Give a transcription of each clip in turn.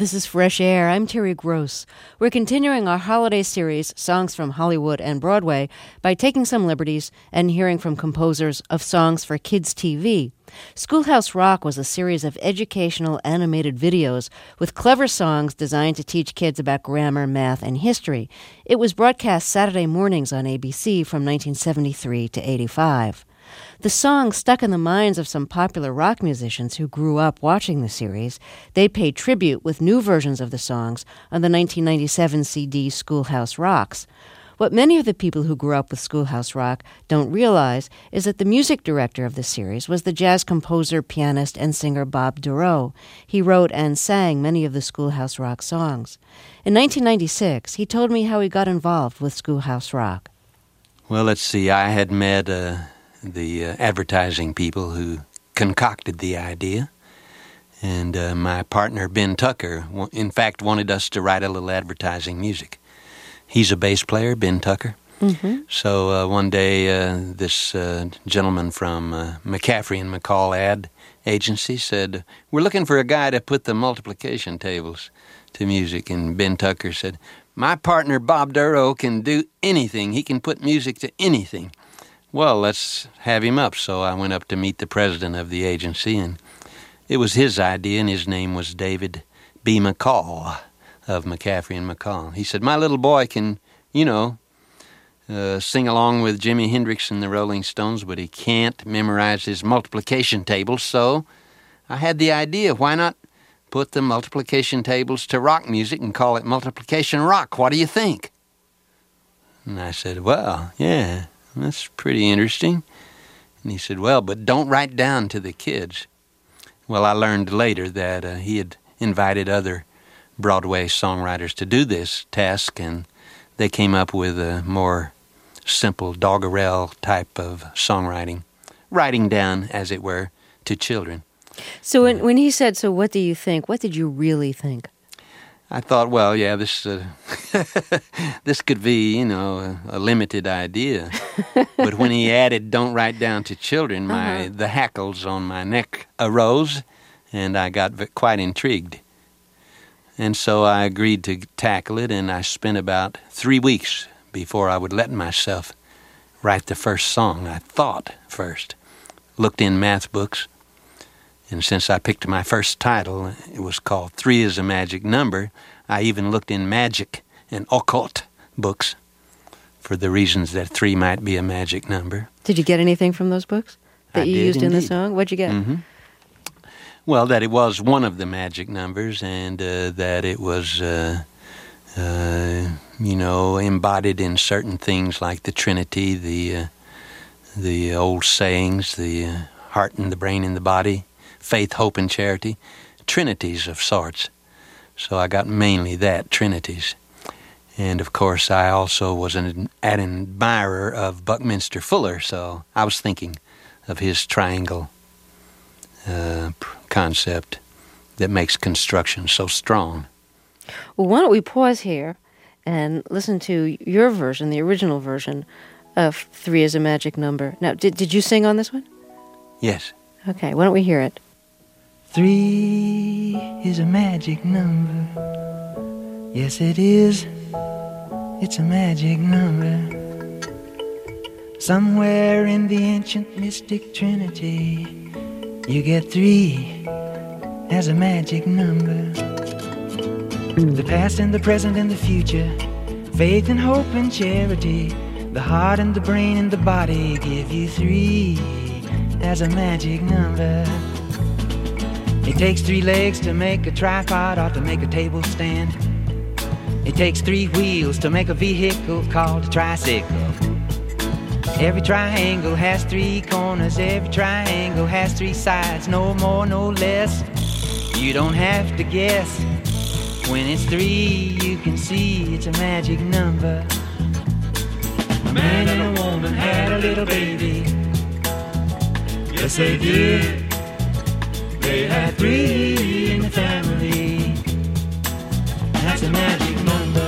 This is Fresh Air. I'm Terry Gross. We're continuing our holiday series, Songs from Hollywood and Broadway, by taking some liberties and hearing from composers of songs for kids' TV. Schoolhouse Rock was a series of educational animated videos with clever songs designed to teach kids about grammar, math, and history. It was broadcast Saturday mornings on ABC from 1973 to 85. The song stuck in the minds of some popular rock musicians who grew up watching the series. They paid tribute with new versions of the songs on the 1997 CD Schoolhouse Rocks. What many of the people who grew up with Schoolhouse Rock don't realize is that the music director of the series was the jazz composer, pianist, and singer Bob Dorough. He wrote and sang many of the Schoolhouse Rock songs. In 1996, he told me how he got involved with Schoolhouse Rock. Well, let's see. I had met the advertising people who concocted the idea. And my partner, Ben Tucker, in fact, wanted us to write a little advertising music. He's a bass player, Ben Tucker. Mm-hmm. So one day, this gentleman from McCaffrey and McCall ad agency said, "We're looking for a guy to put the multiplication tables to music." And Ben Tucker said, "My partner, Bob Dorough, can do anything. He can put music to anything." Well, let's have him up. So I went up to meet the president of the agency, and it was his idea, and his name was David B. McCall of McCaffrey and McCall. He said, "My little boy can, sing along with Jimi Hendrix and the Rolling Stones, but he can't memorize his multiplication tables." So I had the idea, why not put the multiplication tables to rock music and call it Multiplication Rock? What do you think? And I said, "Well, yeah. That's pretty interesting." And he said, "Well, but don't write down to the kids." Well, I learned later that he had invited other Broadway songwriters to do this task, and they came up with a more simple doggerel type of songwriting, writing down, as it were, to children. So when he said, "So what do you think?" what did you really think? I thought, well, yeah, this this could be, a limited idea. But when he added, "Don't write down to children," the hackles on my neck arose, and I got quite intrigued. And so I agreed to tackle it, and I spent about 3 weeks before I would let myself write the first song. I thought first, looked in math books, and since I picked my first title, it was called 3 is a Magic Number, I even looked in magic and occult books for the reasons that 3 might be a magic number. Did you get anything from those books that you used indeed. In the song? What'd you get? Mm-hmm. Well, that it was one of the magic numbers, and that it was, embodied in certain things like the Trinity, the old sayings, the heart and the brain and the body, faith, hope, and charity, trinities of sorts. So I got mainly that, trinities. And, of course, I also was an admirer of Buckminster Fuller, so I was thinking of his triangle concept that makes construction so strong. Well, why don't we pause here and listen to your version, the original version of 3 is a Magic Number. Now, did you sing on this one? Yes. Okay, why don't we hear it? 3 is a magic number. Yes, it is. It's a magic number. Somewhere in the ancient mystic Trinity, you get 3 as a magic number. The past and the present and the future, faith and hope and charity, the heart and the brain and the body give you 3 as a magic number. It takes 3 legs to make a tripod or to make a table stand. It takes 3 wheels to make a vehicle called a tricycle. Every triangle has 3 corners, every triangle has 3 sides, no more, no less. You don't have to guess. When it's 3, you can see it's a magic number. A man and a woman had a little baby. Yes, they did. They had 3 in the family. That's a magic number.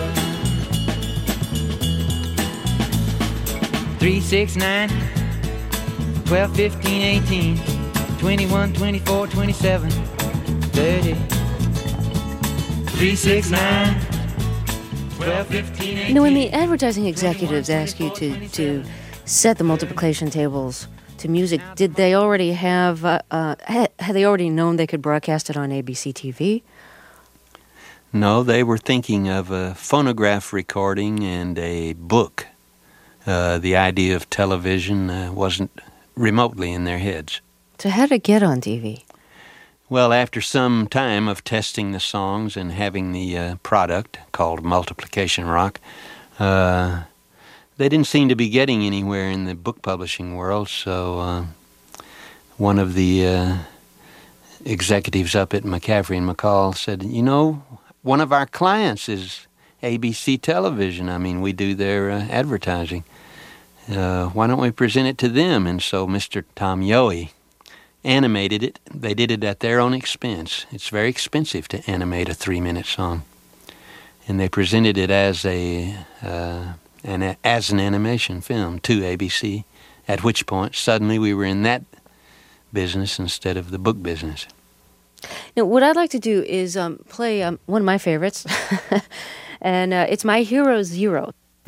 3, 6, 9, 12, 15, 18, 21, 24, 27, 30, 369 1215. You know, when the advertising executives ask you to set the multiplication tables to music, did they already have, had they already known they could broadcast it on ABC TV? No, they were thinking of a phonograph recording and a book. The idea of television wasn't remotely in their heads. So how did it get on TV? Well, after some time of testing the songs and having the product called Multiplication Rock, they didn't seem to be getting anywhere in the book publishing world, so one of the executives up at McCaffrey and McCall said, you know, one of our clients is ABC Television. I mean, we do their advertising. Why don't we present it to them? And so Mr. Tom Yohe animated it. They did it at their own expense. It's very expensive to animate a 3-minute song. And they presented it as an animation film to ABC, at which point suddenly we were in that business instead of the book business. Now, what I'd like to do is play one of my favorites, and it's My Hero Zero.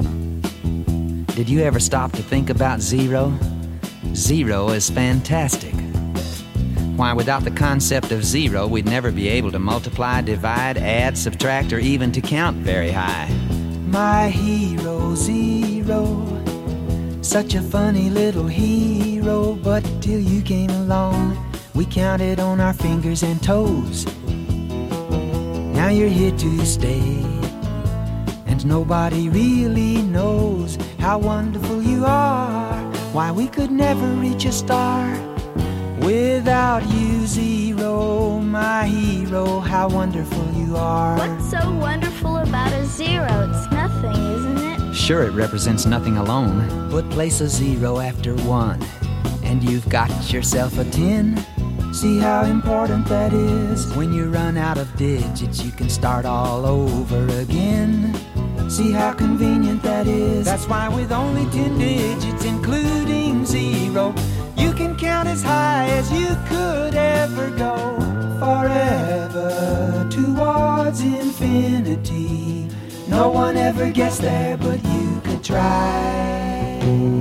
Did you ever stop to think about zero? Zero is fantastic. Why, without the concept of zero, we'd never be able to multiply, divide, add, subtract, or even to count very high. My hero, zero, such a funny little hero, but till you came along, we counted on our fingers and toes. Now you're here to stay, and nobody really knows how wonderful you are. Why, we could never reach a star without you, zero, my hero, how wonderful you are. What's so wonderful about a zero? It's nothing, isn't it? Sure, it represents nothing alone, but place a zero after one, and you've got yourself a 10. See how important that is? When you run out of digits, you can start all over again. See how convenient that is? That's why with only 10 digits, including zero, you can count as high as you could ever go. Forever towards infinity. No one ever gets there, but you could try.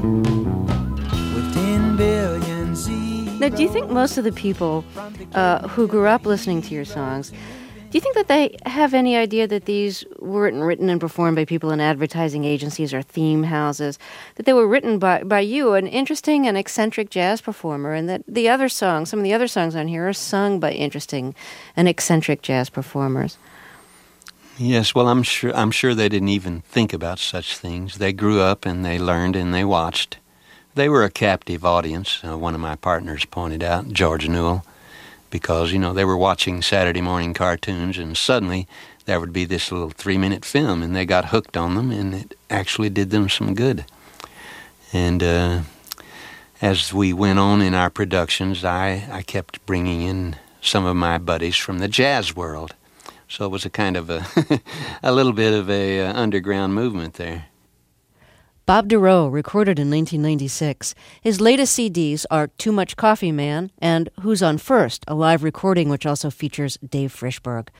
With 10 billion zeros. Now, do you think most of the people who grew up listening to your songs, do you think that they have any idea that these weren't written and performed by people in advertising agencies or theme houses, that they were written by you, an interesting and eccentric jazz performer, and that the other songs, some of the other songs on here, are sung by interesting and eccentric jazz performers? Yes, well, I'm sure they didn't even think about such things. They grew up and they learned and they watched. They were a captive audience, one of my partners pointed out, George Newell, because, you know, they were watching Saturday morning cartoons and suddenly there would be this little 3-minute film and they got hooked on them and it actually did them some good. And as we went on in our productions, I kept bringing in some of my buddies from the jazz world. So it was a kind of a little bit of a underground movement there. Bob Dorough recorded in 1996. His latest CDs are Too Much Coffee Man and Who's on First, a live recording which also features Dave Frishberg.